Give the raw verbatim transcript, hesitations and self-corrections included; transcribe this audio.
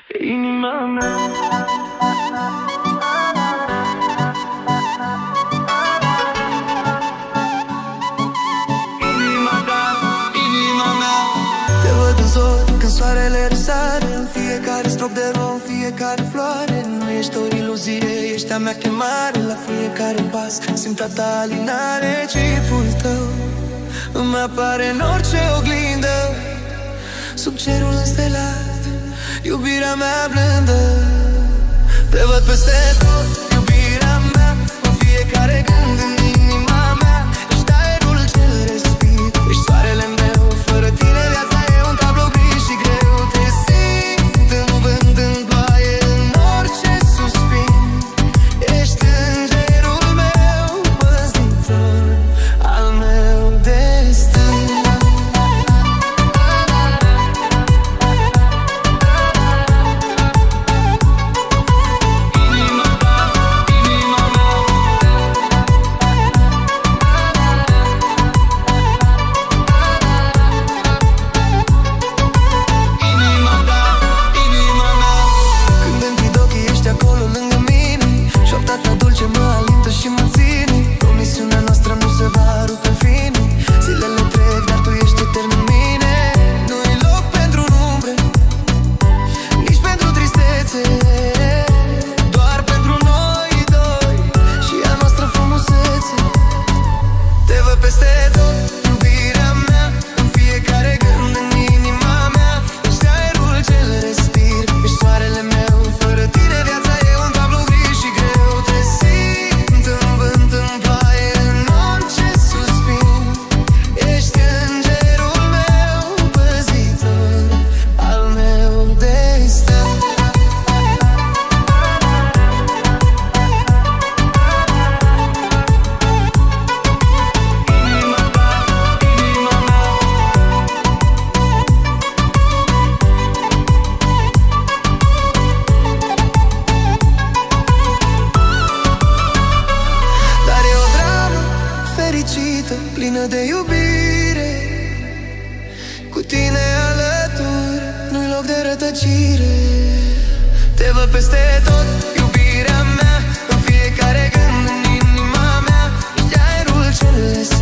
inima mea. Inima ta, inima mea. Te văd în zori când soarele răsare, în fiecare strop de rom, în fiecare floare. Nu ești o iluzie, ești a mea chemare. La fiecare pas simt a ta alinare. Chipul tău îmi apare în orice oglindă, sub cerul înstelat, iubirea mea blândă. Te văd peste tot, iubirea mea, în fiecare gând, în inima mea. Ești aerul ce respir, ești soarele meu. Fără tine viața e un tablou gri și greu. Te simt în vânt, în ploaie, în orice suspin. Ești îngerul meu, păzitor al meu destin. Plină de iubire, cu tine alături, nu-i loc de rătăcire. Te văd peste tot, iubirea mea, în fiecare gând, în inima mea. Ești aerul ce